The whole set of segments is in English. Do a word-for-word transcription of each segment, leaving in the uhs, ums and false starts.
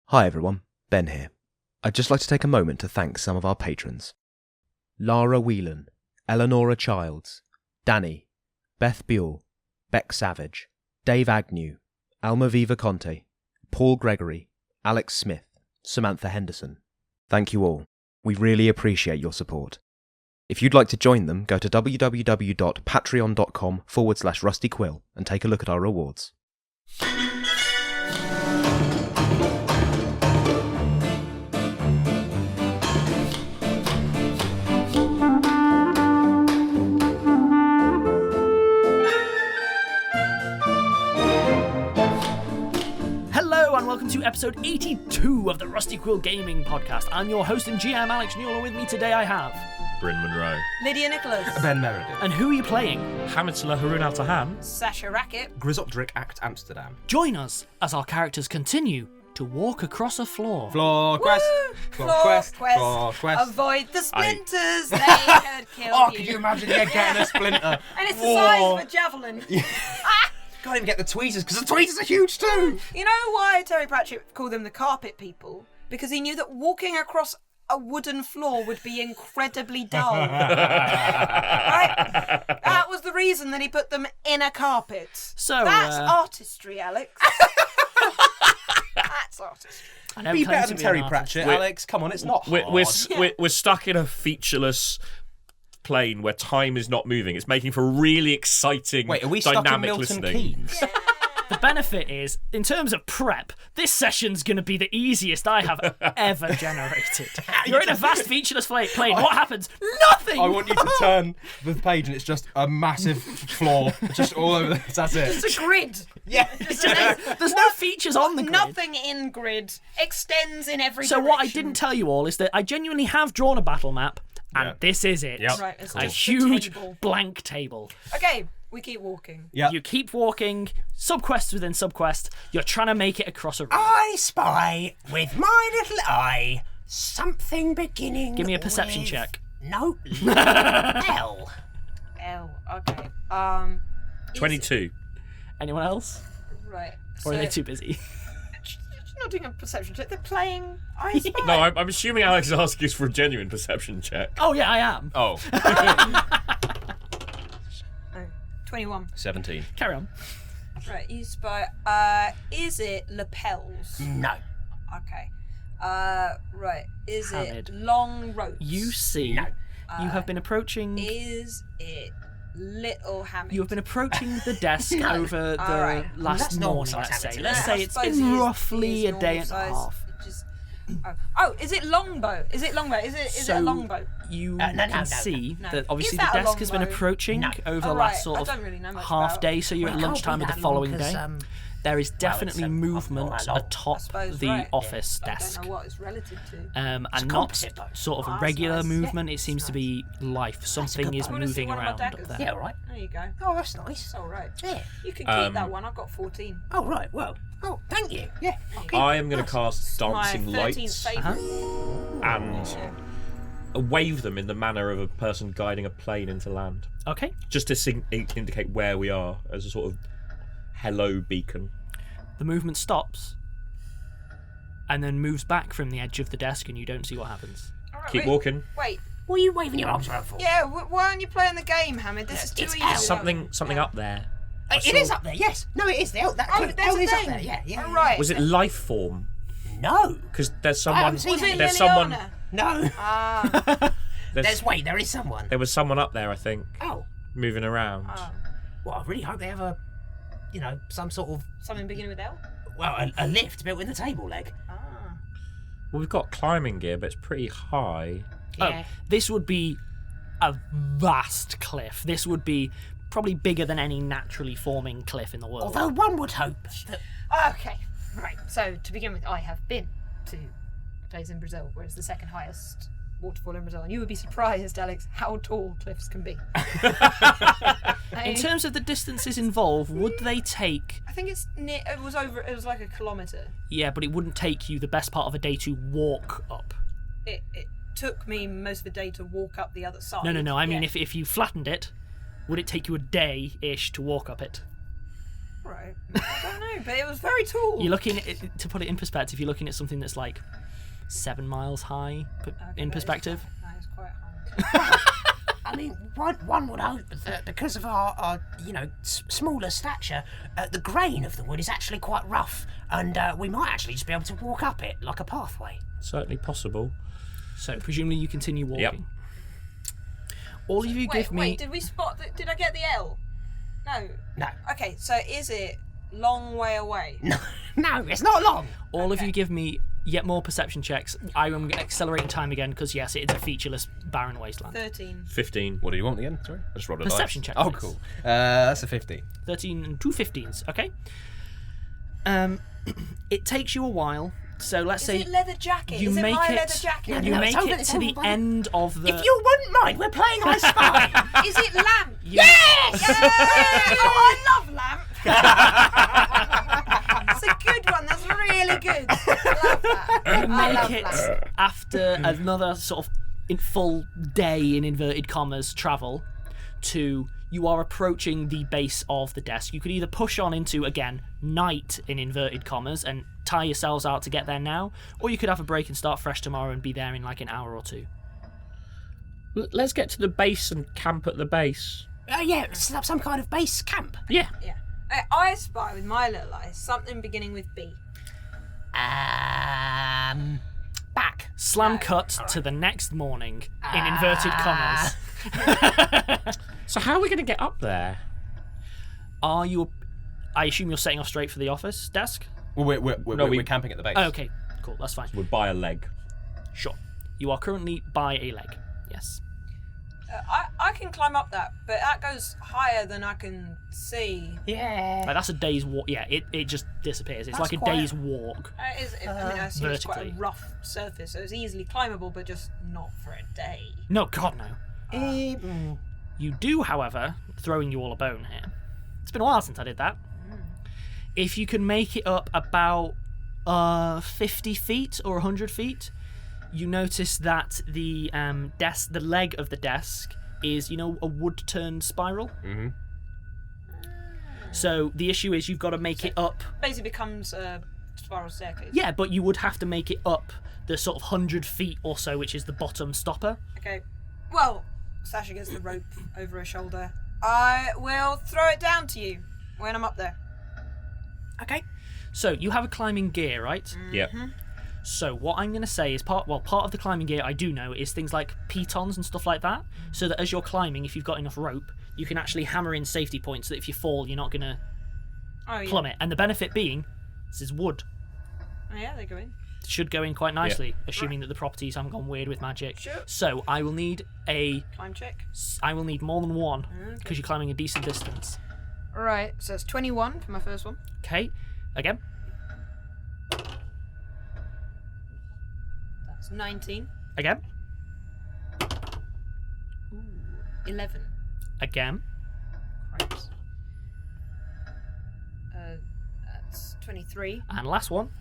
Hi everyone, Ben here. I'd just like to take a moment to thank some of our patrons. Lara Whelan, Eleonora Childs, Danny, Beth Buell, Beck Savage, Dave Agnew, Almaviva Conte, Paul Gregory, Alex Smith, Samantha Henderson. Thank you all. We really appreciate your support. If you'd like to join them, go to www.patreon.com forward slash rustyquill and take a look at our rewards. Hello and welcome to episode eighty-two of the Rusty Quill Gaming Podcast. I'm your host and G M, Alex Newell, and with me today I have... Bryn Monroe. Lydia Nicholas. Ben Meredith. And who are you playing? Hamidullah Haroon Al Tahan. Sasha Racket. Grisopteric Act Amsterdam. Join us as our characters continue to walk across a floor. Floor quest. Floor, Floor quest. quest. Floor quest. Avoid the splinters. They could kill Oh, you. could you imagine yeah, getting a splinter? And it's the Whoa. size of a javelin. Can't even get the tweezers because the tweezers are huge too. You know why Terry Pratchett called them the carpet people? Because he knew that walking across a wooden floor would be incredibly dull. Right? That was the reason that he put them in a carpet. So, That's uh, artistry, Alex. That's artistry. I never Be claimed better to than be Terry an artist. Pratchett, We're- Alex. Come on, it's not hard. We're, we're, s- Yeah. we're, we're stuck in a featureless plane where time is not moving. It's making for really exciting, Wait, are we stuck in dynamic Milton listening. Keynes? The benefit is, in terms of prep, this session's going to be the easiest I have ever generated. You're in a vast featureless fla- plane. What happens? Nothing! I want you to turn the page and it's just a massive floor, just all over. The, that's it. It's a grid. Yeah. It's just- there's no features on the grid. Nothing in grid extends in every So direction. what I didn't tell you all is that I genuinely have drawn a battle map, and Yeah. this is it. Yep. Right, it's A just a huge table. blank table. Okay, we keep walking. Yeah. You keep walking, subquest within subquest. You're trying to make it across a room. I spy with my little eye something beginning. Give me a perception with- check. No. L. L. Okay. Um. is- twenty-two. Anyone else? Right. Or are they so- too busy? She's not doing a perception check. They're playing I Spy. No, I'm, I'm assuming Alex is asking us for a genuine perception check. Oh yeah, I am. Oh. Oh, twenty-one. seventeen. Carry on. Right. You spy. Uh. Is it lapels? No. Okay. Uh. Right. Is Hamid. it long ropes? You see, No. you have been approaching. Is it little Hamid? You have been approaching the desk over the All right. last That's normal morning. size, Let's say. Hamid. Let's Yeah, say I it's suppose been he is- roughly he is a day normal and a size. half. It just. Oh. oh, is it longbow? Is it longbow? Is it is So it a longbow? you Uh, no, no, can no, see no. that obviously Is the that a desk has been longbow? approaching No. over the Oh, last right. sort I of don't really know much half about- day, so you're Well, at it can't lunchtime be of the that long following 'cause, day. um, There is it's, definitely um, movement not that long. atop I suppose, the right. office I desk. don't know what it's relative to. Um, It's and not composite, though. sort of Oh, a that's regular nice. movement, Yeah, it seems to nice. be life. Something good is point. Wanna see moving one of my around up daggers? there. Yeah, right. There you go. Oh, that's nice. It's all right. Yeah. You can keep Um, that one. I've got fourteen. Oh, right. Well. Oh, thank you. Yeah. I'll keep I it. am going to Nice. cast dancing My thirteenth lights favourite. Uh-huh. and wave them in the manner of a person guiding a plane into land. Okay. Just to sing- indicate where we are as a sort of hello beacon. The movement stops and then moves back from the edge of the desk, and you don't see what happens. All right, Keep wait, walking. Wait. What are you waving your arms around for? Yeah. W- why aren't you playing the game, Hamid? This is too It's easy. L. without- Something something Yeah. up there. Uh, It is up there. Yes. No, it is. The L, that Oh, L there's a is up thing. there. Yeah. Yeah. Oh, right. Was it life form? No. Because there's I someone. haven't seen Was it There's someone. Liliana? No. Ah. There's, There's wait. There is someone. there was someone up there, I think, Oh. moving around. ah. Well, I really hope they have a, you know, some sort of Something beginning with L. well, a, a lift built in the table leg. Ah. Well, we've got climbing gear, but it's pretty high. Yeah. Oh, this would be a vast cliff. This would be probably bigger than any naturally forming cliff in the world. Although one would hope that. Okay. Right. So to begin with, I have been to a place in Brazil where it's the second highest waterfall in Brazil, and you would be surprised, Alex, how tall cliffs can be. In terms of the distances involved, would they take... I think it's near. It was over. It was like a kilometre. Yeah, but it wouldn't take you the best part of a day to walk up. It, it took me most of the day to walk up the other side. No, no, no. I mean, Yeah. if, if you flattened it, would it take you a day-ish to walk up it? Right. I don't know, but it was very tall. You're looking at, to put it in perspective. You're looking at something that's like seven miles high p- Okay, in that is- perspective. That is quite high. I mean, one, one would hope that because of our, our you know, s- smaller stature, uh, the grain of the wood is actually quite rough, and uh, we might actually just be able to walk up it like a pathway. Certainly possible. So presumably you continue walking. Yep. All of you Wait, give me. wait, did we spot the, did I get the L? No. No. Okay, so is it long way away? No, no, it's not long. All of Okay. you give me yet more perception checks. I am accelerating time again because yes, it is a featureless, barren wasteland. thirteen. fifteen. What do you want again? Sorry, I just rolled a dice. Perception check, Oh, please. cool. Uh, that's a fifty. thirteen and two fifteens. Okay. Um, it takes you a while. So let's Is say it leather jacket? you is it make my it- leather jacket? you No, make it's over- it it's to the over by- end of the. If you wouldn't mind, we're playing I Spy. Is it lamp? Yes! Yeah! Oh, I love lamp. It's a good one. That's really good. I love that. I make love it lamp. after another sort of in full day in inverted commas travel to you are approaching the base of the desk. You could either push on into again night in inverted commas and tie yourselves out to get there now, or you could have a break and start fresh tomorrow and be there in like an hour or two. L- Let's get to the base and camp at the base. Uh, yeah, set up some kind of base camp. Yeah. Yeah. I, I spy with my little eyes something beginning with B. Um, back. Slam cut to the next morning in inverted commas. So how are we going to get up there? Are you? I assume you're setting off straight for the office desk. Well, we're, we're, we're, No, we're, we- we're camping at the base. Oh, okay, cool. That's fine. We'd buy a leg. Sure. You are currently by a leg. Yes. Uh, I, I can climb up that, but that goes higher than I can see. Yeah. Like, that's a day's walk. Yeah, it, it just disappears. It's That's like a quite- day's walk. Uh, it is, I mean, I assume it's quite a vertically. rough surface, so it's easily climbable, but just not for a day. No, God, no. Um, You do, however, throwing you all a bone here. It's been a while since I did that. If you can make it up about uh, fifty feet or one hundred feet, you notice that the um, desk, the leg of the desk, is, you know, a wood-turned spiral. Mm-hmm. So the issue is you've got to make it up. Basically becomes a spiral staircase. Yeah, but you would have to make it up the sort of one hundred feet or so, which is the bottom stopper. Okay. Well, Sasha gets the rope over her shoulder. I will throw it down to you when I'm up there. okay. So you have a climbing gear, right? Yep. So what I'm going to say is part well part of the climbing gear I do know is things like pitons and stuff like that, so that as you're climbing, if you've got enough rope, you can actually hammer in safety points so that if you fall, you're not going to Oh, yeah. plummet. And the benefit being, this is wood. Oh, yeah, they go in. It should go in quite nicely, assuming that the properties haven't gone weird with magic. Sure. So I will need a Climb check. I will need more than one because you're climbing a decent distance. Right, so it's twenty-one for my first one. Okay, again. That's nineteen. Again. eleven. Again. Cripes. Uh, that's twenty-three. And last one.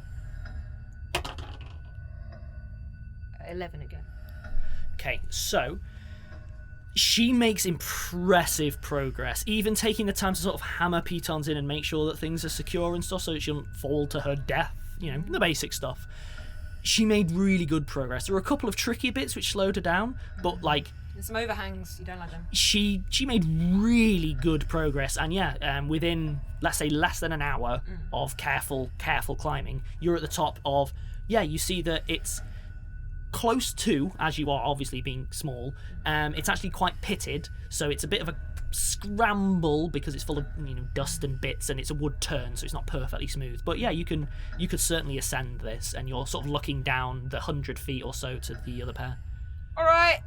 eleven again. Okay, so she makes impressive progress, even taking the time to sort of hammer pitons in and make sure that things are secure and stuff so that she doesn't fall to her death, you know, the basic stuff. She made really good progress. There were a couple of tricky bits which slowed her down, but like There's some overhangs. You don't like them. she she made really good progress, and yeah, um, within let's say less than an hour of careful careful climbing, you're at the top of yeah. You see that it's close to, as you are obviously being small, um, it's actually quite pitted, so it's a bit of a scramble because it's full of you know dust and bits, and it's a wood turn, so it's not perfectly smooth. But yeah, you can you could certainly ascend this, and you're sort of looking down the hundred feet or so to the other pair. All right.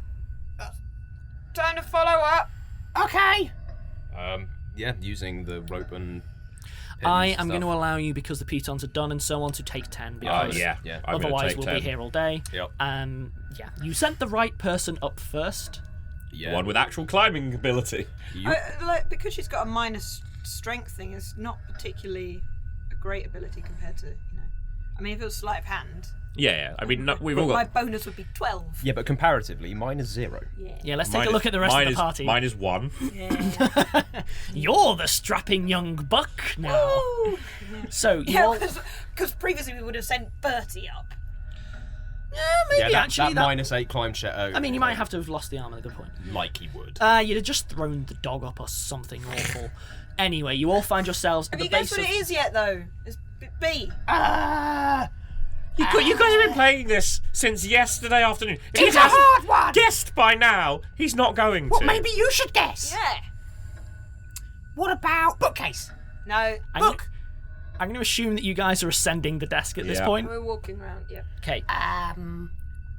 Time to follow up. Okay. Um, yeah, using the rope and. I pins am going to stuff. allow you, because the pitons are done and so on, to take ten Oh, because yeah. yeah. I'm gonna otherwise take we'll ten. be here all day. Yep. Um, yeah, you sent the right person up first. Yeah. One with actual climbing ability. You- I, like, because she's got a minus strength thing, it's not particularly a great ability compared to, you know. I mean, if it was sleight of hand, Yeah, yeah. I mean, no, we've all My got. bonus would be twelve. Yeah, but comparatively, mine is zero. Yeah. Yeah, let's take mine a look is- at the rest mine of the is, party. Mine is one. Yeah. You're the strapping young buck now. Woo! So you Yeah, all, because previously we would have sent Bertie up. yeah, maybe Yeah, that, actually that, that. minus eight climb check. Oh, I mean, you might have to have lost the arm at a good point. like he would. Uh, you'd have just thrown the dog up or something awful. Anyway, you all find yourselves at Have the you guessed base what of. it is yet, though? It's B. B. Ah, You, gu- you guys have been playing this since yesterday afternoon. If it's he a hasn't hard one. guessed by now, he's not going Well, to. maybe you should guess. Yeah. What about bookcase? No. I'm Book. Gonna, I'm going to assume that you guys are ascending the desk at this Yeah. point. We're walking around. Yeah. Okay. Um.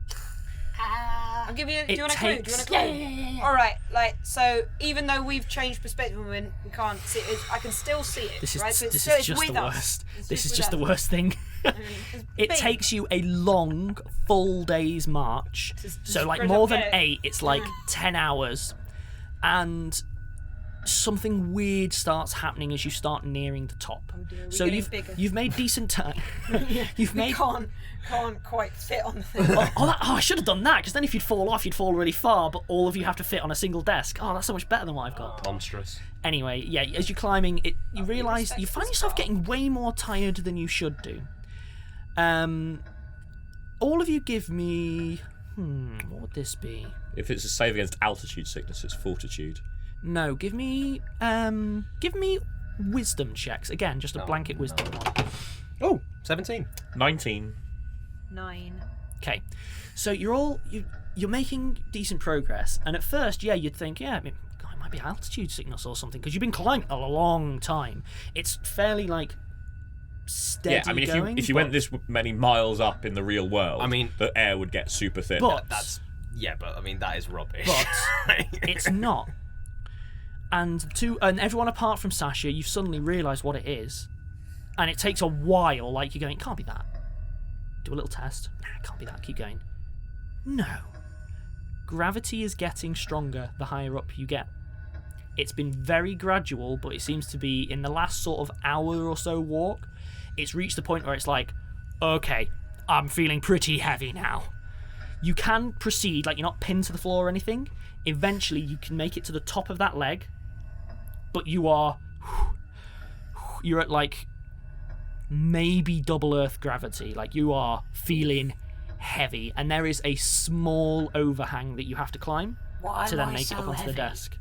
Uh, I'll give you. Do It you want a clue? Do you takes- want a clue? yeah, yeah, yeah, yeah. All right. Like so, even though we've changed perspective and we we can't see it, I can still see it. This is right? So it's this still, is it's just with the us. worst. It's This is with just the us. worst thing. It's It big. takes you a long, full day's march. Just- So, just like, spread more up than there. eight, it's like ten hours. And something weird starts happening as you start nearing the top. Oh dear, we're so getting you've bigger. you've made decent time. You've We made can't can't quite fit on the thing. oh, oh, that, oh, I should have done that because then if you'd fall off, you'd fall really far. But all of you have to fit on a single desk. Oh, that's so much better than what I've got. Monstrous. Anyway, yeah, as you're climbing, it you realise respect you the find yourself scar. getting way more tired than you should do. Um, all of you give me. Hmm, what would this be? If it's a save against altitude sickness, it's fortitude. No, give me um, give me wisdom checks again, just a Oh, blanket no. wisdom one. Oh, seventeen. nineteen. Nine. Okay, so you're all you you're making decent progress, and at first, yeah, you'd think, yeah, I mean, God, it might be altitude sickness or something because you've been climbing a long time. It's fairly like steady Yeah, I mean, if you going, if you but- went this many miles up in the real world, I mean- the air would get super thin. But That's yeah, but I mean that is rubbish. But it's not. And to and everyone apart from Sasha, you've suddenly realised what it is, and it takes a while. Like you're going, it can't be that. Do a little test. Nah, it can't be that. Keep going. No. Gravity is getting stronger the higher up you get. It's been very gradual, but it seems to be in the last sort of hour or so walk, it's reached the point where it's like, okay, I'm feeling pretty heavy now. You can proceed, like you're not pinned to the floor or anything. Eventually, you can make it to the top of that leg, but you are. You're at like maybe double Earth gravity. Like you are feeling heavy, and there is a small overhang that you have to climb Why to am then I make so it up onto the heavy? desk.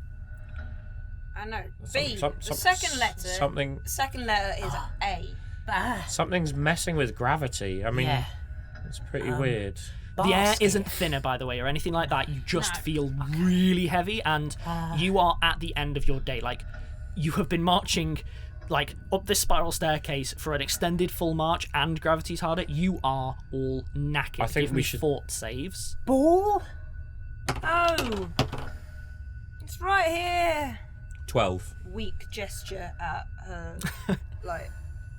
I know. Some- B. some- the some- second letter. Something. The second letter is A. Ah, Something's messing with gravity. I mean, yeah. it's pretty Um, weird. The air Basket. isn't thinner, by the way, or anything like that. You just No. feel really heavy, and Ah. you are at the end of your day. Like, you have been marching, like, up this spiral staircase for an extended full march, and gravity's harder. You are all knackered. I think Give we me should- fort saves. Ball. Oh. It's right here. Twelve. Weak gesture at her, like,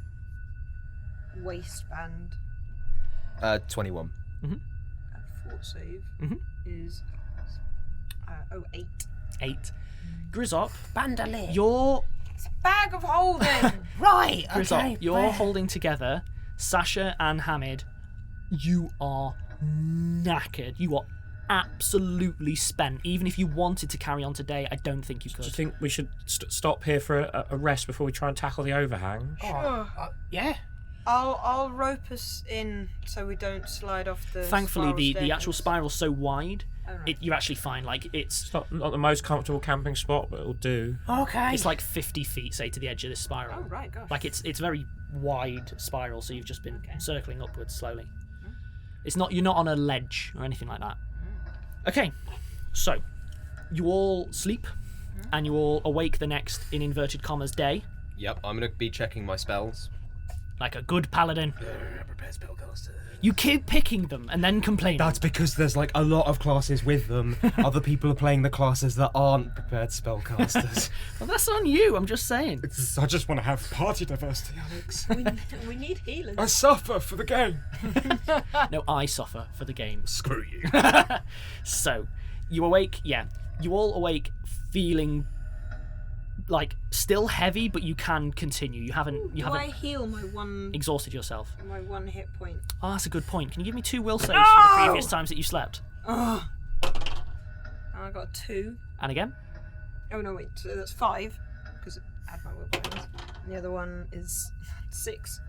waistband. uh, twenty-one. And fort save Mhm. is uh, oh eight. Eight. Grizzop, Bandolier. you're It's a bag of holding. right. Grizzop, Okay. you're where- holding together. Sasha and Hamid, you are knackered. You are absolutely spent. Even if you wanted to carry on today, I don't think you Do you could. think we should st- stop here for a, a rest before we try and tackle the overhang? Sure. Uh, yeah. I'll I'll rope us in so we don't slide off the. Thankfully, the, the actual staircase. spiral's so wide, Oh, right. it, you're actually fine. Like it's It's not, not the most comfortable camping spot, but it'll do. Okay. it's like fifty feet, say, to the edge of this spiral. Oh right, gosh. Like it's it's very wide spiral, so you've just been circling upwards slowly. It's not you're not on a ledge or anything like that. Okay, so you all sleep, and you all awake the next, in inverted commas, day, Yep, I'm gonna be checking my spells. like a good paladin. Prepare spellcaster. You keep picking them and then complaining. That's because there's like a lot of classes with them. Other people are playing the classes that aren't prepared spellcasters. Well, that's on you. I'm just saying. I just want to have party diversity, Alex. we, we need healers. I suffer for the game. No, I suffer for the game. Screw you. So, you awake, yeah. You all awake feeling like still heavy, but you can continue. You haven't you Do I haven't heal my one exhausted yourself. my one hit point? Oh, that's a good point. Can you give me two will saves for the previous times that you slept? Oh. I got a two. And again? Oh no, wait. So that's five because I add my will points. And the other one is six.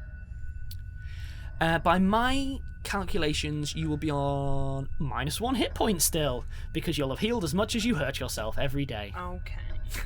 Uh, by my calculations, you will be on minus one hit point still, because you'll have healed as much as you hurt yourself every day. Okay.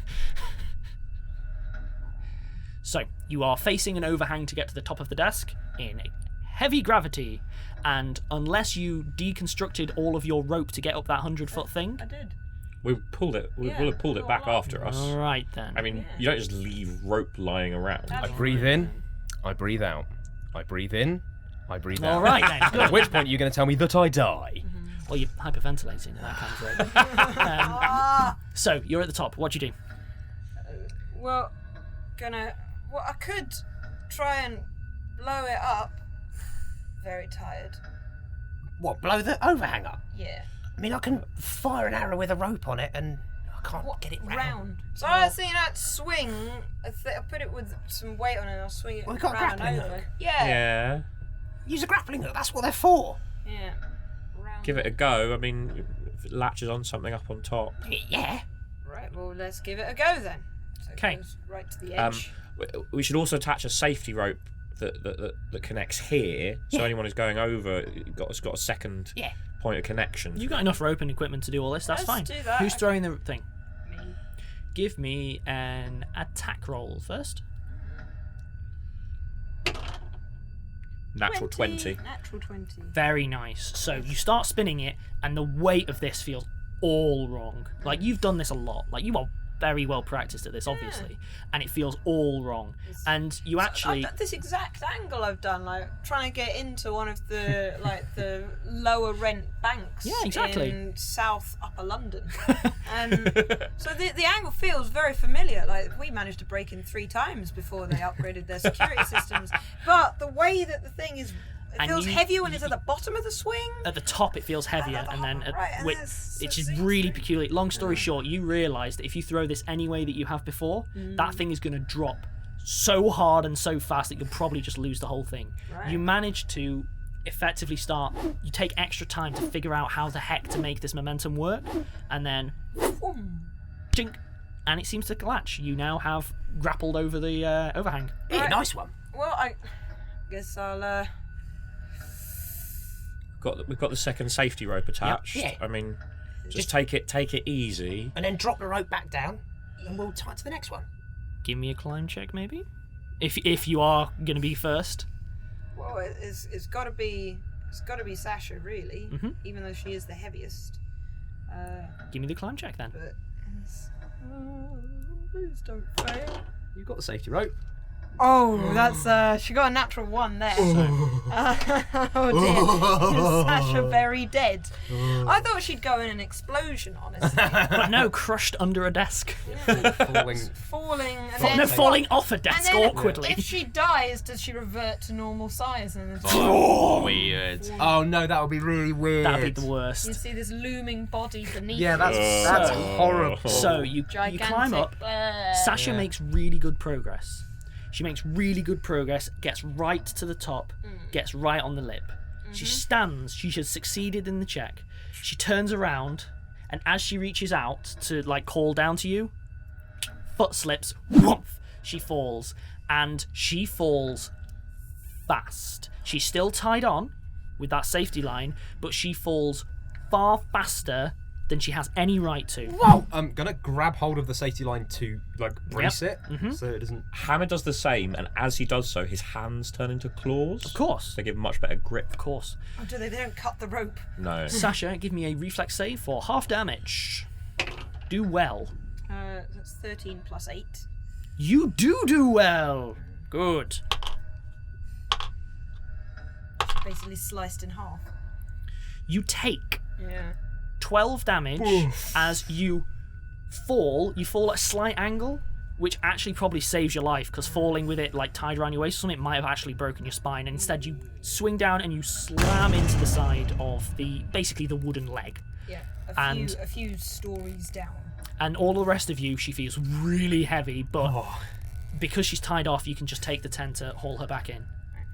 So, you are facing an overhang to get to the top of the desk in heavy gravity, and unless you deconstructed all of your rope to get up that hundred foot thing... I did. We pulled it. We Yeah, will have pulled it back all along. after us. Alright then. I mean, you don't just leave rope lying around. I breathe in, I breathe out. I breathe in, I breathe out. Alright then, At good. which point you're going to tell me that I die. Well, you're hyperventilating in that kind of rope. um, so, you're at the top. What do you do? Well, gonna. Well, I could try and blow it up. Very tired. What, blow the overhang up? Yeah. I mean, I can fire an arrow with a rope on it and I can't What, get it round. round. So I was thinking I'd swing. I th- I'll put it with some weight on it and I'll swing it Well, we've got a round and grappling over. hook. Yeah. Yeah. Use a grappling hook, that's what they're for. Yeah. Round. Give it a go. I mean, if it latches on something up on top. Yeah. Right, well, let's give it a go then. So it 'Kay. goes right to the Um, edge. we- we should also attach a safety rope that that, that, that connects here, so Yeah. anyone who's going over got has got a second Yeah. point of connection. You got enough rope and equipment to do all this, that's Let's fine. do that. Who's throwing the thing? Me. Give me an attack roll first. Natural twenty. Natural twenty. Very nice. So you start spinning it, and the weight of this feels all wrong. Like, you've done this a lot. Like, you are very well practiced at this, obviously, and it feels all wrong. And you actually, I've done this exact angle I've done, like trying to get into one of the like the lower rent banks. Yeah, exactly. In South Upper London, and so the the angle feels very familiar. Like, we managed to break in three times before they upgraded their security systems. But the way that the thing is. It And feels you- heavier when it's at the bottom of the swing. at the top it feels heavier, and then at, Right, and wi- there's- it's so- just so- really peculiar. Long story short, you realise that if you throw this any way that you have before, that thing is going to drop so hard and so fast that you'll probably just lose the whole thing. Right. You manage to effectively start, you take extra time to figure out how the heck to make this momentum work, and then Boom. jink, and it seems to latch. You now have grappled over the uh, overhang. Yeah, Right. nice one. Well, I guess I'll. Uh, Got we've got the second safety rope attached. Yeah. I mean, just take it take it easy. And then drop the rope back down and we'll tie it to the next one. Give me a climb check, maybe? If if you are going to be first. well, it- it's it's got to be it's got to be Sasha, really, Mhm. even though she is the heaviest. Uh, Give me the climb check then. but it's, oh, please don't fail. You've got the safety rope. Oh, that's uh, she got a natural one there. Uh, oh dear, is Sasha very dead? I thought she'd go in an explosion, honestly. But no, crushed under a desk. Falling. Falling and Fuck. then No, Okay. falling off a and desk then awkwardly. if she dies, does she revert to normal size? And then Oh, weird. Oh no, that would be really weird. That'd be the you worst. see this looming body beneath. Yeah, that's you. that's So- horrible. So you you gigantic. climb up. uh, Sasha Yeah. makes really good progress. She makes really good progress, gets right to the top, gets right on the lip. She stands, she has succeeded in the check. She turns around, and as she reaches out to like call down to you, foot slips, whoomph, she falls, and she falls fast. She's still tied on with that safety line, but she falls far faster than she has any right to. Whoa! I'm gonna grab hold of the safety line to like brace it, so it doesn't. Hammer does the same, and as he does so, his hands turn into claws. Of course. They give much better grip. Of course. oh, do they? They don't cut the rope. No. Sasha, give me a reflex save for half damage. Do well. Uh, that's thirteen plus eight. You do do well. Good. She's basically sliced in half. You take Yeah. twelve damage as you fall. You fall at a slight angle, which actually probably saves your life, because falling with it like tied around your waist or something might have actually broken your spine. And instead, you swing down and you slam into the side of the basically the wooden leg. Yeah. A And- few, a few stories down. and all the rest of you, she feels really heavy, but Oh. because she's tied off, you can just take the ten to haul her back in.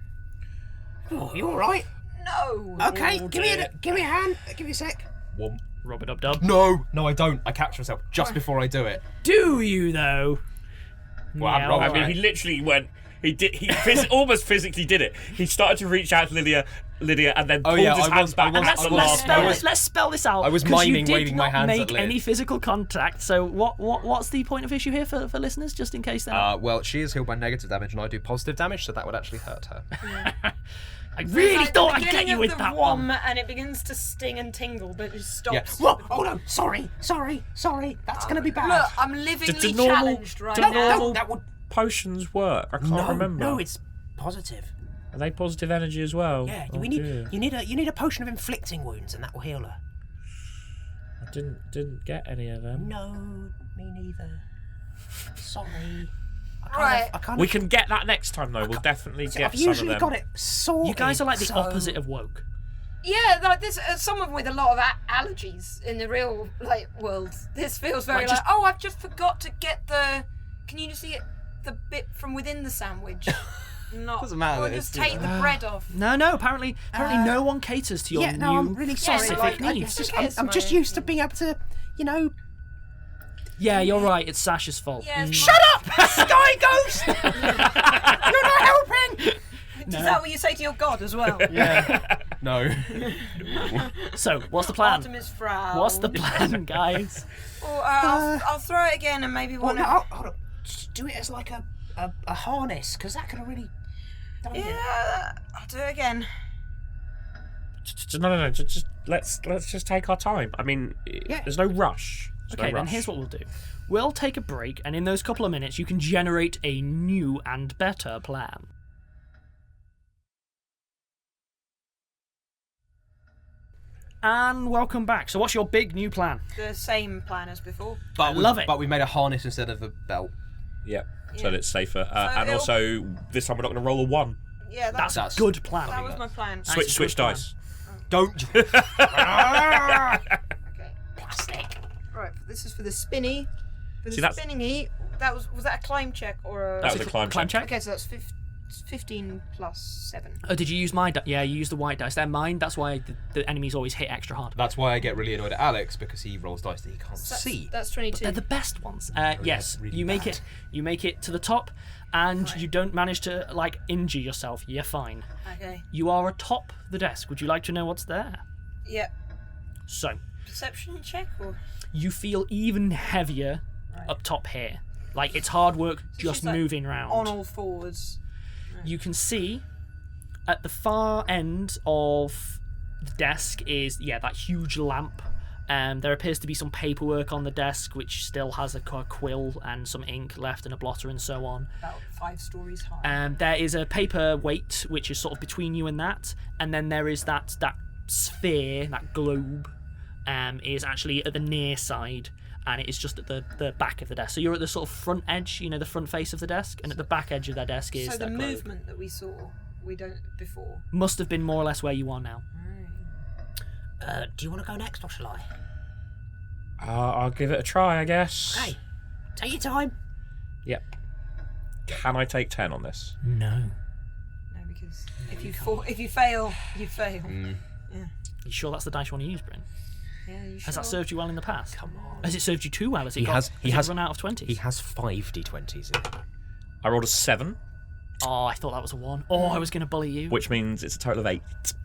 Oh, you all right? No. Okay, Oh, give me dear. a give me a hand. Give me a sec. Womp. Rub it up, dub. No, no, I don't. I catch myself just before I do it. Do you though? Well, I'm Yeah, wrong. I alright. mean, he literally went. He did. He phys- almost physically did it. He started to reach out to Lydia, Lydia, and then Oh, pulled yeah, his I hands was- back. I was- and Let's, that's the I let's, last spell I moment. this, let's spell this out. I was 'cause you miming did waving my not hands at make Liv. any physical contact. So what, what, what's the point of issue here for, for listeners, just in case they're not? Uh, well, she is healed by negative damage, and I do positive damage, so that would actually hurt her. I really Like the thought I'd get beginning you of with the that wom, one. and it begins to sting and tingle, but it stops. Yeah. Whoa, hold on. Sorry, sorry, sorry. That's gonna be bad. Look, I'm livingly Did the normal- challenged right did no, now. normal- no, that would Potions work. I can't no, remember. no. It's positive. Are they positive energy as well? Yeah, Oh, we need dear. you need a you need a potion of inflicting wounds, and that will heal her. I didn't didn't get any of them. No, me neither. Sorry. I kind Right. Of, I kind We of, can get that next time though. We'll definitely see, get I've some usually of them. got it sorted. You guys are like the so- opposite of woke. Yeah, like this. Uh, someone with a lot of a- allergies in the real like world. This feels very Like, like, just- oh, I've just forgot to get the. Can you see it? The bit from within the sandwich. Not. Doesn't matter, Or it's, just you take know. the bread off. No, no. Apparently, apparently, Uh, no one caters to your Yeah, new no, I'm really sorry. so, specific like, I needs. Just, Who I'm, cares, I'm just mate? used to being able to, you know. Yeah, you're right. It's Sasha's fault. Yeah, it's Shut up, Sky Ghost! You're not helping. Is that what you say to your god as well? No. So, what's the plan? Artemis Frau. What's the plan, guys? Well, uh, I'll, I'll throw it again and maybe Well, one. no, of... hold hold on. Just do it as like a a, a harness, because that could have really done it. Yeah, I'll do it again. No, no, no. Just, just let's let's just take our time. I mean, Yeah. there's no rush. There's Okay, no then rush. here's what we'll do. We'll take a break, and in those couple of minutes, you can generate a new and better plan. And welcome back. So, what's your big new plan? The same plan as before. But we- love it. But we made a harness instead of a belt. Yep. So Yeah. that it's safer, uh, So and it'll- also this time we're not going to roll a one. Yeah, that, That's That's- a good plan. that was my plan. Nice. Switch a switch good plan. dice. Don't. Okay. Plastic. Right, this is for the spinny. For the See, that's- spinningy, that was was that a climb check or a? That was a climb, Climb check? Okay, so that's fif- fifteen plus seven. Oh, did you use my? Di- yeah, you used the white dice. They're mine. That's why the, the enemies always hit extra hard. That's why I get really annoyed at Alex, because he rolls dice that he can't That's, see. That's twenty-two. They're the best ones. Uh, yes, really you make bad. it. You make it to the top, and you don't manage to like injure yourself. You're fine. Okay. You are atop the desk. Would you like to know what's there? Yeah. So Perception check or you feel even heavier up top here. Like it's hard work just she's, like, moving around. on all fours. You can see at the far end of the desk is yeah that huge lamp. Um, there appears to be some paperwork on the desk which still has a qu- quill and some ink left and a blotter and so on. About five stories high. Um, there is a paper weight which is sort of between you and that, and then there is that that sphere, that globe, um, is actually at the near side, and it is just at the, the back of the desk. So you're at the sort of front edge, you know, the front face of the desk, and at the back edge of their desk is so the that globe. movement that we saw, we don't before. Must have been more or less where you are now. Uh, do you want to go next, or shall I? Uh, I'll give it a try, I guess. Hey, take your time. Yep. Can I take ten on this? No. No, because if you fall, if you fail, you fail. Mm. You sure that's the dice you want to use, Bryn? Yeah, you Has that sure? served you well in the past? Come on. Has it served you too well? Has it He got, has- he it has- run out of twenties? He has five d twenties in it. I rolled a seven, Oh, I thought that was a one. Oh, I was going to bully you. which means it's a total of eight.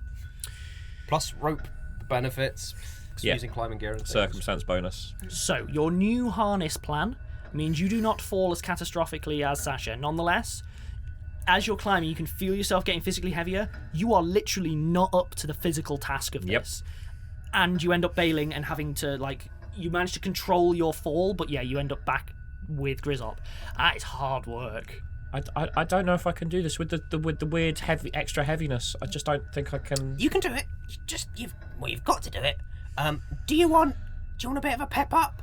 Plus rope benefits, Yeah. using climbing gear and things. Circumstance bonus. So, your new harness plan means you do not fall as catastrophically as Sasha. Nonetheless, as you're climbing, you can feel yourself getting physically heavier. You are literally not up to the physical task of Yep. this. And you end up bailing and having to, like, you manage to control your fall, but yeah, you end up back with Grizzop. That is hard work. I, I, I don't know if I can do this with the, the with the weird heavy extra heaviness. I just don't think I can. You can do it. Just you've well, you've got to do it. Um, do you want? Do you want a bit of a pep up?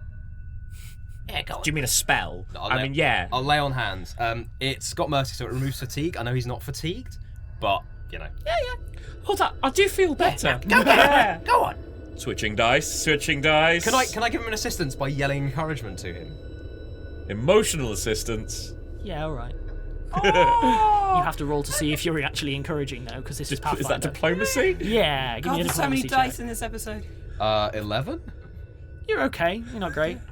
Yeah, go on. Do you mean a spell? I'll I lay- mean, yeah. I'll lay on hands. Um, it's got mercy, so it removes fatigue. I know he's not fatigued, but you know. Oh, that I do feel better. Go, yeah. go on. Switching dice, switching dice. Can I can I give him an assistance by yelling encouragement to him? Emotional assistance. Yeah, all right. Oh! You have to roll to see if you're actually encouraging though, because this is Is that Pathfinder. diplomacy? Yeah, give God, me a there's so many diplomacy dice check. in this episode. Uh, eleven. You're okay. You're not great.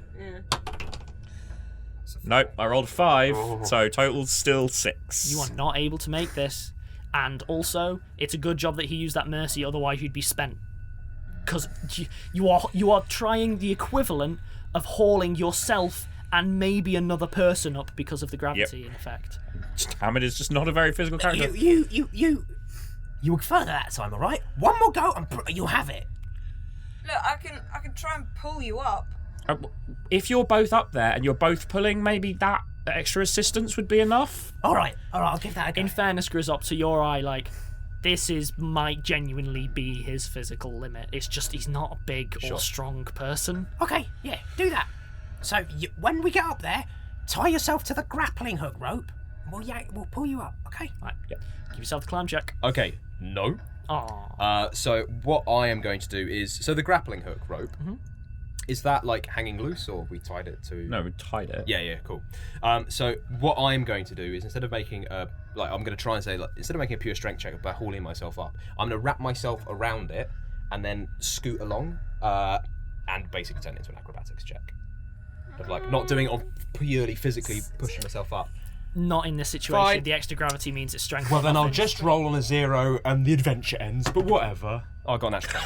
Nope, I rolled a five, so total's still six. You are not able to make this, and also it's a good job that he used that mercy. Otherwise, you'd be spent. Because you, you are you are trying the equivalent of hauling yourself and maybe another person up because of the gravity in effect. Hamid is just not a very physical character. You, you, you, you, you were further that time, all right? One more go, and pr- you'll have it. Look, I can I can try and pull you up. Uh, If you're both up there and you're both pulling, maybe that extra assistance would be enough. All right, all right, I'll give that a go. In fairness, Grizzop, to your eye, like this is might genuinely be his physical limit. It's just he's not a big or strong person. Okay, yeah, do that. So you, when we get up there, tie yourself to the grappling hook rope. And we'll yank, we'll pull you up. Okay. Right, give yourself the climb check. Okay. No. Aww. Uh, so what I am going to do is so the grappling hook rope. Is that like hanging loose, or we tied it to? No, we tied it. Yeah, yeah, cool. Um, so what I'm going to do is instead of making a like I'm going to try and say like instead of making a pure strength check by hauling myself up, I'm going to wrap myself around it and then scoot along uh, and basically turn it into an acrobatics check. Of like not doing it on purely physically pushing myself up. Not in this situation. Fine. The extra gravity means it's strength. Well, then I'll nothing. just roll on a zero and the adventure ends. But whatever. I got an natural.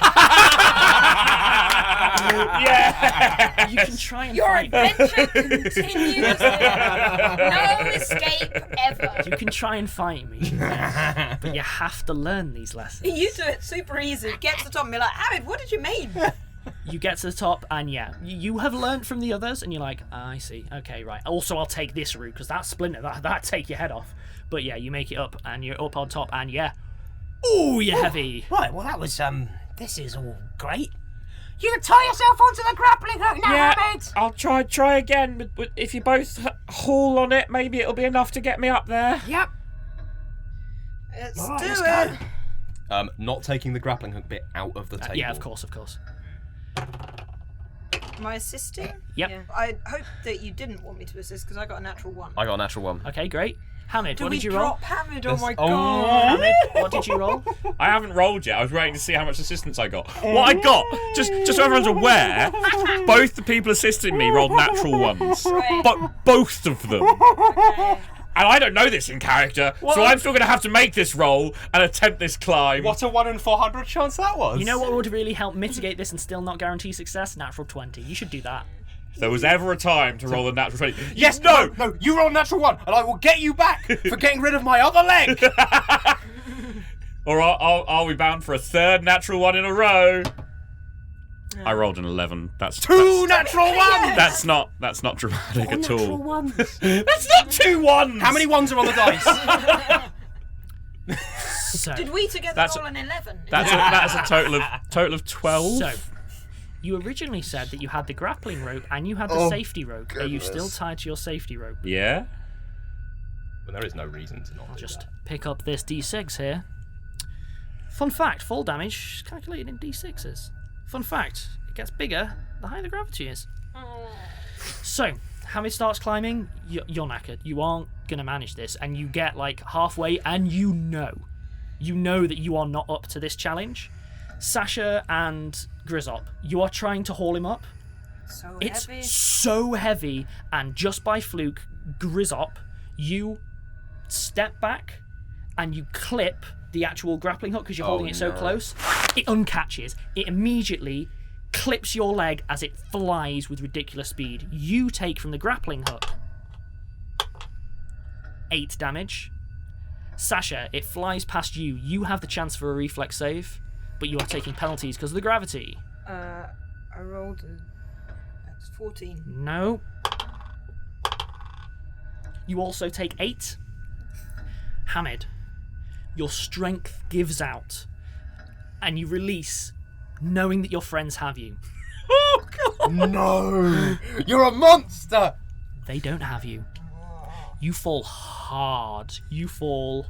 Yeah! You can try and Your fight. adventure continues. No escape ever. You can try and fight me, but you have to learn these lessons. You do it super easy. Get to the top and be like, Hamid, what did you mean? You get to the top, and yeah, you you have learnt from the others, and you're like, ah, I see. Okay, right. Also, I'll take this route because that splinter that that take your head off. But yeah, you make it up, and you're up on top, and yeah, ooh, you're heavy. Right. Well, that was um. This is all great. You can tie yourself onto the grappling hook now, Yeah, Hamid. I'll try try again, but, but if you both h- haul on it, maybe it'll be enough to get me up there. Yep. Let's All right, do let's it. go. um, not taking the grappling hook bit out of the table. Yeah, of course, of course. Am I assisting? Yep. Yeah. I hope that you didn't want me to assist because I got a natural one. I got a natural one. Okay, great. Hamid, Do what we did you roll? drop Hamid? Oh This- my oh. god. Hamid, what did you roll? I haven't rolled yet. I was waiting to see how much assistance I got. What I got, just just so everyone's aware, both the people assisting me rolled natural ones, Right. but both of them. Okay. And I don't know this in character, so I'm still going to have to make this roll and attempt this climb. What a one in four hundred chance that was. You know what would really help mitigate this and still not guarantee success? Natural twenty. You should do that. If there was ever a time to roll a natural twenty. Yes, no! no, you roll a natural one, and I will get you back for getting rid of my other leg. Or are, are, are we bound for a third natural one in a row? I rolled an eleven. That's Two that's, natural ones. that's not that's not dramatic at Natural all. ones. That's not two ones. How many ones are on the dice? So, Did we together That's- roll an eleven? That's a, that's a total of total of twelve. so you originally said that you had the grappling rope and you had the safety rope. Are you still tied to your safety rope? Yeah. Well, there is no reason to not I'll do just that. pick up this d six here. Fun fact, fall damage is calculated in d sixes. Fun fact, it gets bigger the higher the gravity is. So, Hamid starts climbing, you're, you're knackered. You aren't going to manage this, and you get like halfway, and you know. You know that you are not up to this challenge. Sasha and Grizzop, you are trying to haul him up. So It's heavy. so heavy, and just by fluke, Grizzop, you step back and you clip the actual grappling hook because you're holding it so close. It uncatches. It immediately clips your leg as it flies with ridiculous speed. You take from the grappling hook eight damage. Sasha, it flies past you. You have the chance for a reflex save, but you are taking penalties because of the gravity. Uh, I rolled a that's fourteen. No. You also take eight. Hamid, your strength gives out, and you release, knowing that your friends have you. Oh God! No, you're a monster. They don't have you. You fall hard. You fall.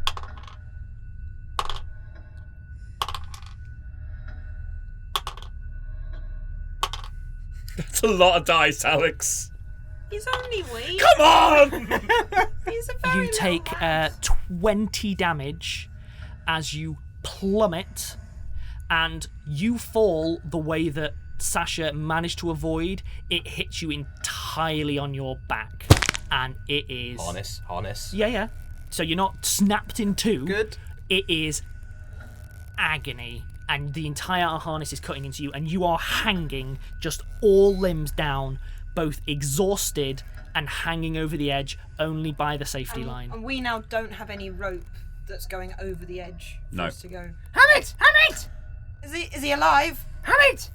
That's a lot of dice, Alex. He's only weak. Come on! He's a very You take little uh, rat. twenty damage as you plummet, and you fall the way that Sasha managed to avoid. It hits you entirely on your back, and it is Harness, harness. yeah, yeah. So you're not snapped in two. Good. It is agony, and the entire harness is cutting into you, and you are hanging, just all limbs down, both exhausted and hanging over the edge only by the safety And- line. And we now don't have any rope that's going over the edge for No. us to go. Hamid! Hamid! Is he? Is he alive? Hamid!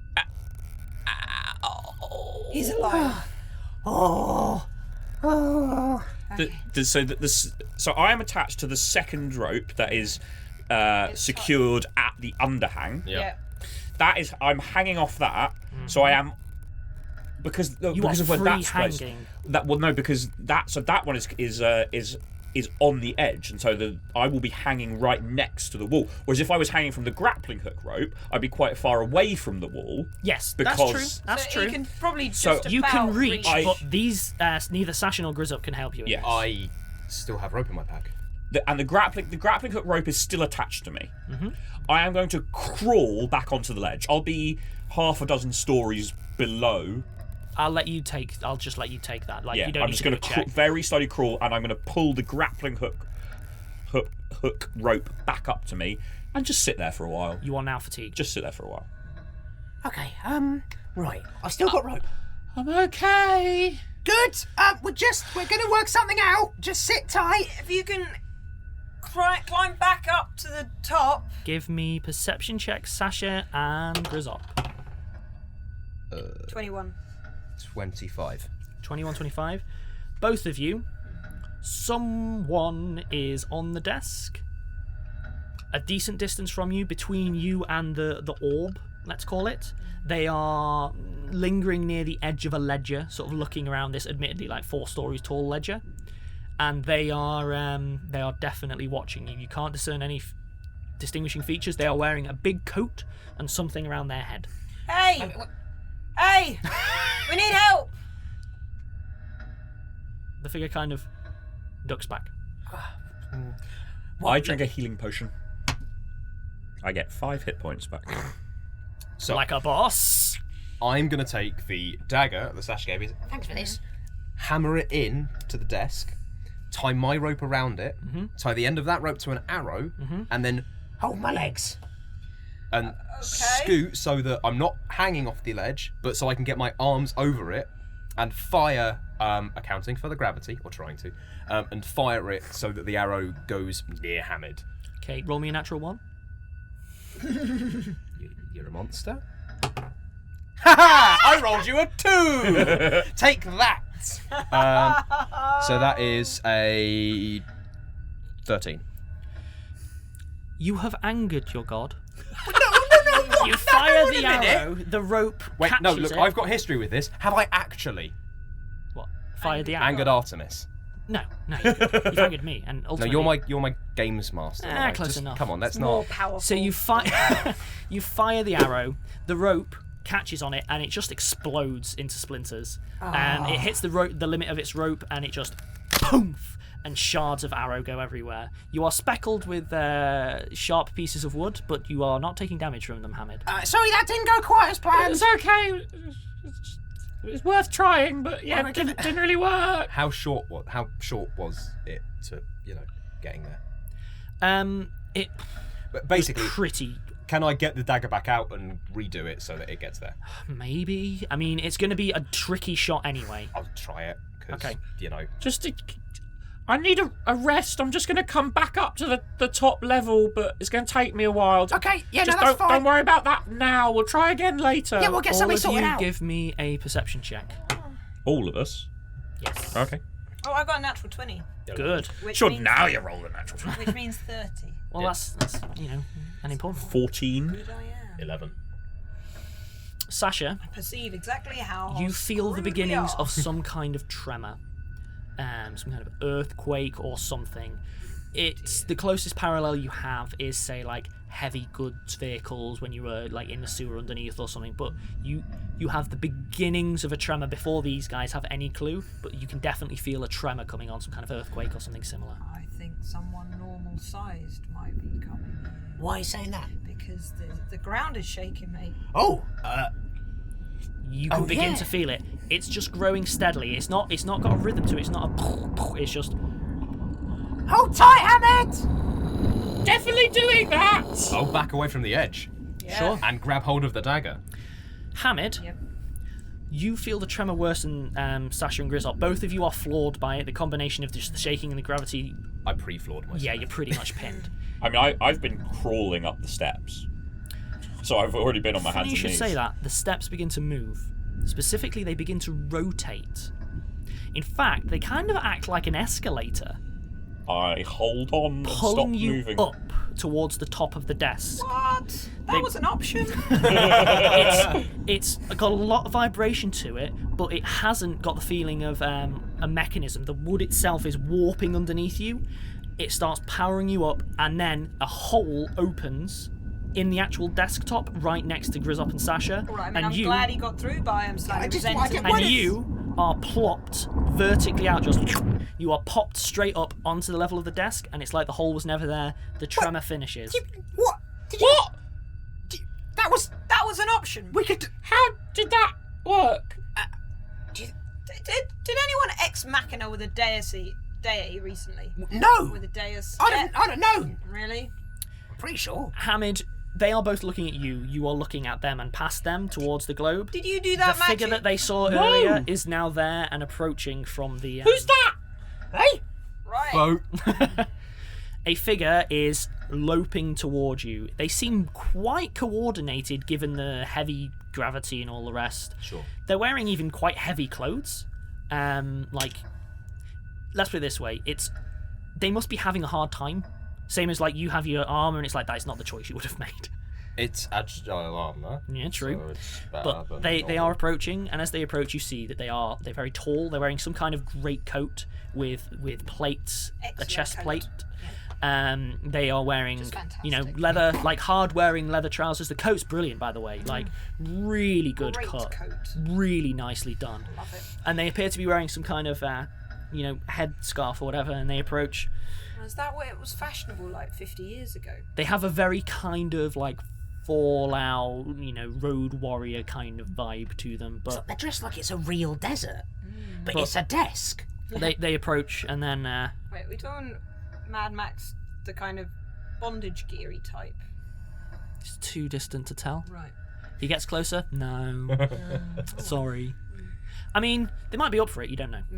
He's alive. Oh. Oh. The, the, so the, the, so I am attached to the second rope that is uh, It's secured at the underhang. Yeah. That is, I'm hanging off that. So I am because You because are of where free that's placed. hanging. That well, no, because that so that one is is uh, is is on the edge, and so the I will be hanging right next to the wall. Whereas if I was hanging from the grappling hook rope, I'd be quite far away from the wall. Yes, Because- that's true. That's so true. You can probably just So- about You can reach, I- but these uh, neither Sasha nor Grizzop can help you. In Yes. this. I still have rope in my pack. The, and the grappling the grappling hook rope is still attached to me. Mm-hmm. I am going to crawl back onto the ledge. I'll be half a dozen stories below. I'll let you take. I'll just let you take that. Like Yeah, you don't I'm need just to going do to a cr- check. very slowly crawl, and I'm going to pull the grappling hook, hook, hook rope back up to me, and just sit there for a while. You are now fatigued. Just sit there for a while. Okay, um, right. I've still got rope. I'm okay. Good. Um, we're just, we're gonna work something out. Just sit tight. If you can cri- climb back up to the top. Give me perception checks, Sasha and Grizzop. Twenty-one. Twenty-five. twenty-one, twenty-five. Both of you. Someone is on the desk. A decent distance from you, between you and the, the orb, let's call it. They are lingering near the edge of a ledger, sort of looking around this admittedly like four stories tall ledger. And they are um, they are definitely watching you. You can't discern any f- distinguishing features. They are wearing a big coat and something around their head. Hey! Hey! We need help! The figure kind of ducks back. I drink a healing potion. I get five hit points back. So Like a boss. I'm gonna take the dagger that Sasha gave me, Thanks for this. hammer it in to the desk, tie my rope around it, Mm-hmm. tie the end of that rope to an arrow, and then Hold my legs. and scoot so that I'm not hanging off the ledge, but so I can get my arms over it and fire, um, accounting for the gravity, or trying to, um, and fire it so that the arrow goes near Hamid. Okay, roll me a natural one. You, you're a monster. Haha! I rolled you a two. Take that. Um, so that is a thirteen. You have angered your god. no, no, no, You fire the arrow, the rope Wait, catches no, look, it. I've got history with this. Have I actually What? Fire the arrow? angered Artemis? No, no, you you've angered me, and No, ultimately... you're my you're my games master. Ah, alright? close Just- enough. Come on, let's More not. powerful. So you fire, you fire the arrow. The rope catches on it, and it just explodes into splinters. And it hits the rope, the limit of its rope, and it just poof, and shards of arrow go everywhere. You are speckled with uh, sharp pieces of wood, but you are not taking damage from them, Hamid. Uh, sorry, that didn't go quite as planned. It's okay. It's worth trying, but yeah, Oh, it didn't, didn't really work. How short what? How short was it to you know getting there? Um, it But was basically, pretty. can I get the dagger back out and redo it so that it gets there? Maybe. I mean, it's going to be a tricky shot anyway. I'll try it because Okay. you know. Just, to, I need a, a rest. I'm just going to come back up to the, the top level, but it's going to take me a while. To, Okay, yeah, just no, that's don't, fine. don't worry about that now. We'll try again later. Yeah, we'll get All something of sorted you out. give me a perception check. All of us. Yes. Okay. Oh, I got a natural twenty. Good. Which Sure. means, Now you're rolling natural. twenty. Which means thirty. Well, that's that's you know an important. Fourteen. Good I am. Eleven. Sasha, Perceive exactly how. you feel the screwed we beginnings are. of some kind of tremor, um, some kind of earthquake or something. it's the closest parallel you have is, say, like heavy goods vehicles when you were like in the sewer underneath or something. But you you have the beginnings of a tremor before these guys have any clue. But you can definitely feel a tremor coming on, some kind of earthquake or something similar. I think someone normal sized might be coming. Why are you saying that? Because the, the ground is shaking, mate. Oh, uh, You can Oh, begin yeah. to feel it. It's just growing steadily. It's not. It's not got a rhythm to it. It's not a. It's just. hold tight, Hammond! Definitely doing that. I'll back away from the edge Yeah. Sure. and grab hold of the dagger. Hamid, Yep. you feel the tremor worse than um, Sasha and Grizzop. Both of you are floored by it. The combination of just the shaking and the gravity. I pre-floored myself. Yeah, you're pretty much pinned. I mean, I, I've been crawling up the steps, so I've already been on my hands Funny you and should knees. say that. The steps begin to move. Specifically, they begin to rotate. In fact, they kind of act like an escalator, I hold on and stop pulling you moving. up towards the top of the desk. What? That They- was an option. it's it's got a lot of vibration to it, but it hasn't got the feeling of um, a mechanism. The wood itself is warping underneath you. It starts powering you up, and then a hole opens in the actual desktop right next to Grizzop and Sasha. All right, I mean, and I'm you glad he got through by him, so I he just was like it entered. when and it's- you are plopped vertically out. Just you are popped straight up onto the level of the desk, and it's like the hole was never there. The tremor finishes. What? Did you, What? Did, that was. That was an option. We could. How did that work? Did, did, did anyone ex machina with a deity, deity recently? No! With a deus? I don't, I don't know. Really? I'm pretty sure. Hamid, they are both looking at you. You are looking at them and past them towards the globe. Did you do The that magic? figure that they saw No. earlier is now there and approaching from the. Um, Who's that? Hey? Right. Boat. A figure is loping towards you. They seem quite coordinated given the heavy gravity and all the rest. Sure. They're wearing even quite heavy clothes. Um, like, let's put it this way: it's they must be having a hard time. Same as like you have your armor, and it's like that is not the choice you would have made. It's agile armor. Yeah, true. So it's better But than they, they normal. are approaching, and as they approach, you see that they are they're very tall. They're wearing some kind of great coat with with plates, a Excellent chest coat. plate. Um, they are wearing, Just you know, fantastic. leather, like hard wearing leather trousers. The coat's brilliant, by the way. Like, really good Great cut, coat. really nicely done. Love it. And they appear to be wearing some kind of, uh, you know, head scarf or whatever. And they approach. Is that what it was fashionable like fifty years ago? They have a very kind of like Fallout, you know, road warrior kind of vibe to them. But They're dressed like it's a real desert. But, But- it's a desk. they they approach, and then uh, Wait, we're talking Mad Max, the kind of bondage geary type. it's too distant to tell. Right. He gets closer. No, sorry. I mean, they might be up for it. You don't know.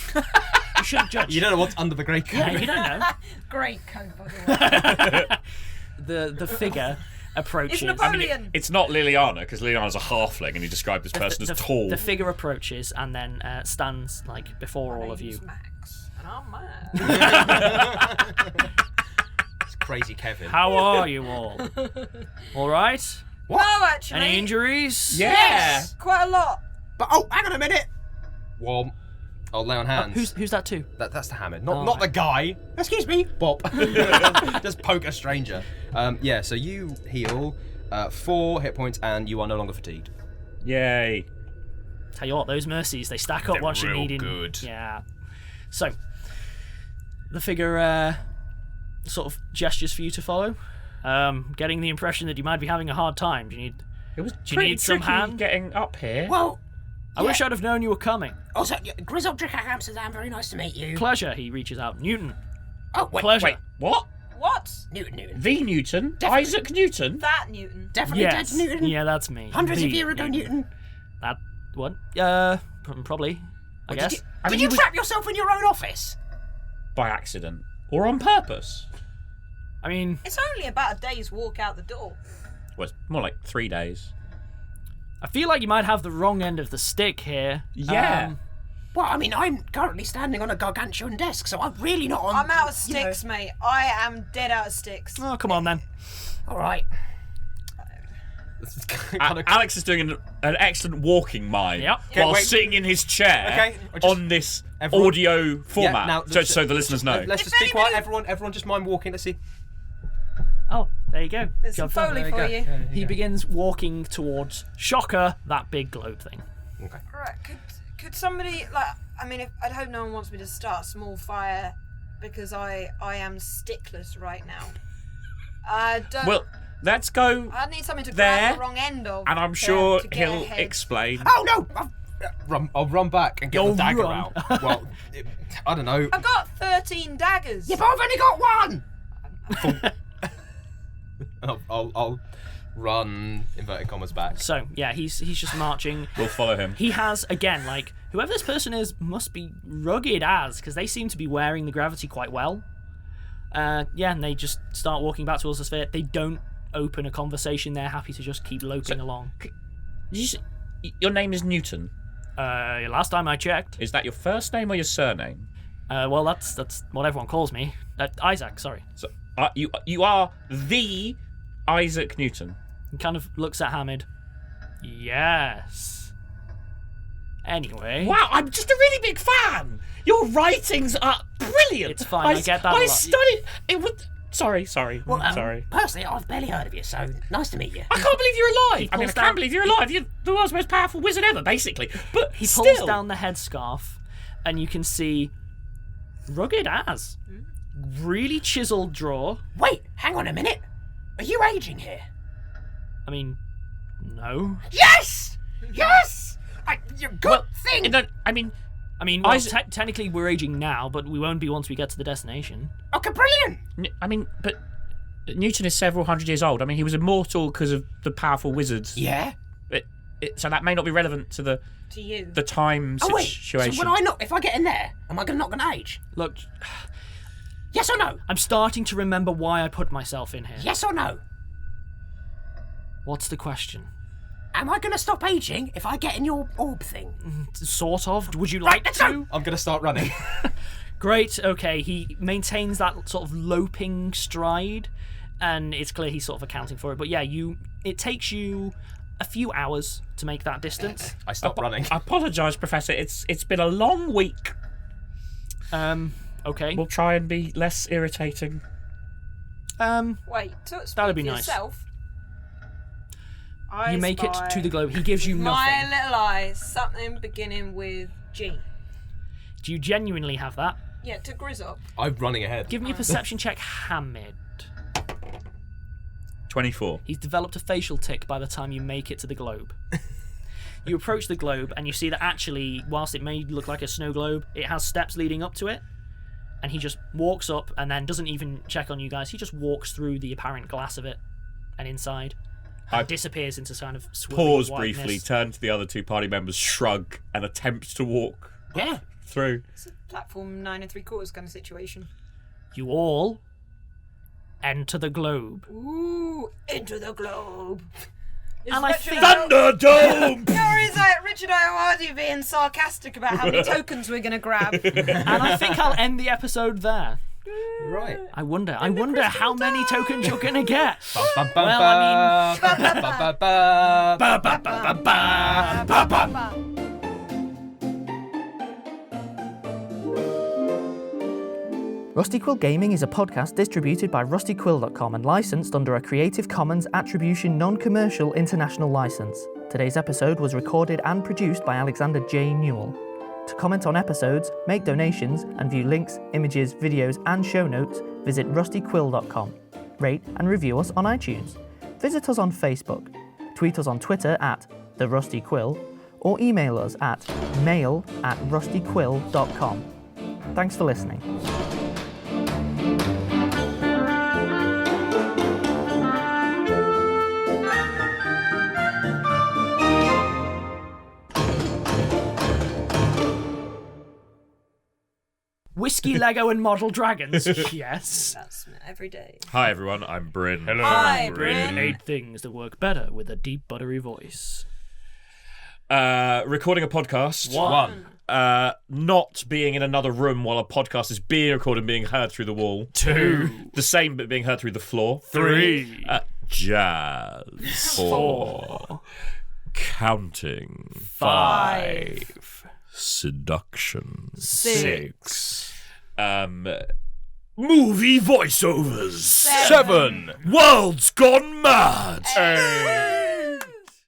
You shouldn't judge. You don't know what's under the grey coat. Yeah, you don't know. Great coat, by the way. The the figure approaches. It's Napoleon. It's not Liliana, because Liliana's a halfling, and he described this person the, as the- tall. The figure approaches and then uh, stands like before My all of you. name's Max, and I'm mad. It's crazy Kevin. How are you all? All right. No, actually. Any injuries? yeah! Quite a lot. But oh, hang on a minute. Well, I'll lay on hands. Who's who's that too? That, that's the Hamid, not Oh, not right. the guy. Excuse me. Bop. Just poke a stranger. Um, yeah, so you heal uh, four hit points and you are no longer fatigued. Yay. Tell you what, those mercies, they stack up They're once you're real needing. good. Yeah. So, the figure uh, sort of gestures for you to follow. Um, getting the impression that you might be having a hard time. Do you need? It was Do you pretty need some tricky hand? getting up here. Well, I wish I'd have known you were coming. also, yeah, Grizzle Dricker Amsterdam, very nice to meet you. Pleasure. He reaches out. Newton. oh, wait, Pleasure. Wait, what? What? Newton, Newton. The Newton? Definitely. Isaac Newton? That Newton. Definitely Yes. dead Newton. Yeah, that's me. Hundreds of The years ago, Newton. That what? Uh, pr- probably. I Did guess. you, I did mean, you he was- trap yourself in your own office? By accident. Or on purpose? I mean, It's only about a day's walk out the door. Well, it's more like three days. I feel like you might have the wrong end of the stick here. Yeah. Um, Well, I mean, I'm currently standing on a gargantuan desk, so I'm really not on. I'm out of you know- sticks, mate. I am dead out of sticks. oh, come on then. All right. A- Alex is doing an, an excellent walking mime Yep. Okay, while wait. sitting in his chair Okay, I just- on this everyone- audio format, now, so, so the listeners know. Let's just be quiet, everyone. Everyone, just mind walking. Let's see. Oh, there you go. There's some Job done. Foley There for you you. go. He begins walking towards Shocker, that big globe thing. Okay. Right, could could somebody like? I mean, if, I'd hope no one wants me to start a small fire because I I am stickless right now. I don't. Well, let's go, I need something to there, grab the wrong end of. and I'm to- sure to get he'll ahead. explain. Oh no! I've, uh, run, I'll run back and get You'll the dagger run. out. Well, it, I don't know. I've got thirteen daggers. Yeah, but I've only got one. I'll, I'll, I'll run inverted commas back. So yeah, he's he's just marching. We'll follow him. He has again, like whoever this person is must be rugged as, because they seem to be wearing the gravity quite well. Uh, yeah, and they just start walking back towards the sphere. They don't open a conversation. They're happy to just keep loping along. Did you say, your name is Newton. Uh, last time I checked, Is that your first name or your surname? uh, well, that's that's what everyone calls me. Uh, Isaac, sorry. So, uh, you you are the Isaac Newton. He kind of looks at Hamid. Yes. Anyway. Wow, I'm just a really big fan. Your writings are brilliant. It's fine, I get that a I lot. studied it. Would sorry, sorry, Well, um, sorry. Personally, I've barely heard of you, so nice to meet you. I can't believe you're alive. I mean, I pulls can't down- believe you're alive. You're the world's most powerful wizard ever, basically. But He still, pulls down the headscarf, and you can see rugged as. Really chiseled jaw. Wait, hang on a minute. Are you aging here? I mean, no. Yes! Yes! I, you good Well, thing. no, I mean, I mean, well, Isaac- te- technically we're aging now, but we won't be once we get to the destination. Okay, brilliant. N- I mean, but Newton is several hundred years old. I mean, he was immortal because of the powerful wizards. Yeah. It, it, so that may not be relevant to the To you. the time Oh wait. situation. So when I not, if I get in there, am I gonna not gonna age? Look, Yes or no? I'm starting to remember why I put myself in here. Yes or no? What's the question? Am I gonna stop aging if I get in your orb thing? Sort of. Would you Right, like let's to? go. I'm gonna start running. Great, okay. He maintains that sort of loping stride, and it's clear he's sort of accounting for it. But yeah, you it takes you a few hours to make that distance. I stop running. I apologise, Professor. It's it's been a long week. Um, okay. We'll try and be less irritating. Um, Wait, to speak That'd be for nice. yourself. I you make it spy to the globe. He gives you My nothing. little eyes, something beginning with G. Do you genuinely have that? Yeah, to Grizzop. I'm running ahead. Give me a perception check, Hamid. twenty-four. He's developed a facial tic by the time you make it to the globe. You approach the globe and you see that actually, whilst it may look like a snow globe, it has steps leading up to it. And he just walks up and then doesn't even check on you guys. He just walks through the apparent glass of it and inside. I And disappears into kind of swirling Pause whiteness. briefly, turn to the other two party members, shrug, and attempt to walk Yeah. through. It's a platform nine and three quarters kind of situation. You all enter the globe. Ooh, into the globe. Is And I Richard think- Ayo- Thunderdome! Or is that Richard Ayoade being sarcastic about how many tokens we're going to grab? And I think I'll end the episode there. Right. I wonder, I wonder how many tokens you're gonna get. Bum, bum, bum, Well, I ba, ba, ba, ba, ba, ba, ba, ba, ba, ba, ba. Rusty Quill Gaming is a podcast distributed by rusty quill dot com and licensed under a Creative Commons Attribution Non-Commercial International License. Today's episode was recorded and produced by Alexander J. Newell. To comment on episodes, make donations, and view links, images, videos, and show notes, visit rusty quill dot com. Rate and review us on iTunes. Visit us on Facebook. Tweet us on Twitter at The Rusty Quill, or email us at mail at rusty quill dot com. Thanks for listening. Whiskey, Lego, and model dragons. Yes. That's every day. Hi everyone, I'm Bryn. Hello. Hi, Bryn. Eight things that work better with a deep, buttery voice. Uh, recording a podcast. One. Uh, not being in another room while a podcast is being recorded and being heard through the wall. Two. The same but being heard through the floor. Three. Uh, Jazz. Four. Counting. Five. Seduction. Six. Um, movie voiceovers. Seven. World's Gone Mad. Hey.